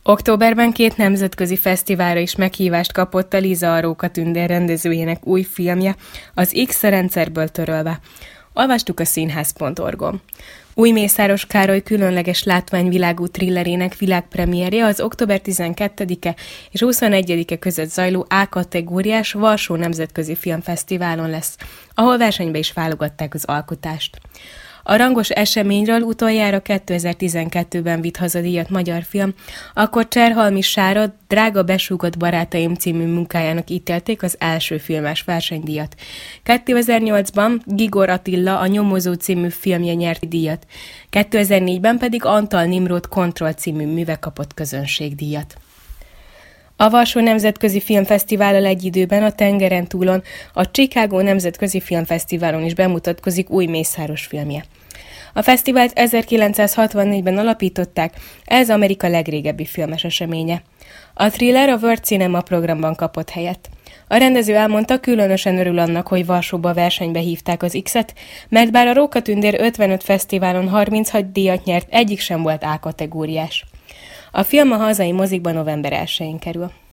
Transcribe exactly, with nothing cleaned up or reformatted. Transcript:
Októberben két nemzetközi fesztiválra is meghívást kapott a Liza a Róka Tündér rendezőjének új filmje, az X a rendszerből törölve. Olvastuk a színház pont org-on. Új Mészáros Károly különleges látványvilágú thrillerének világpremierje az október tizenkettedike és huszonegyedike között zajló A-kategóriás Varsó Nemzetközi Filmfesztiválon lesz, ahol versenybe is válogatták az alkotást. A rangos eseményről utoljára kétezer-tizenkettőben vitt haza díjat magyar film, akkor Cserhalmi Sára Drága besúgott barátaim című munkájának ítélték az első filmes versenydíjat. kétezer-nyolcban Gigor Attila a Nyomozó című filmje nyert díjat, kétezer-négyben pedig Antal Nimród Kontroll című műve kapott közönségdíjat. A Varsó Nemzetközi Filmfesztivállal egy időben a tengeren túlon a Chicago Nemzetközi Filmfesztiválon is bemutatkozik új Mészáros filmje. A fesztivált ezerkilencszázhatvannégyben alapították, ez Amerika legrégebbi filmes eseménye. A thriller a World Cinema programban kapott helyet. A rendező elmondta, különösen örül annak, hogy Varsóba versenybe hívták az X-et, mert bár a Róka Tündér ötvenöt fesztiválon harminchat díjat nyert, egyik sem volt A-kategóriás. A film a hazai mozikban november elsején kerül.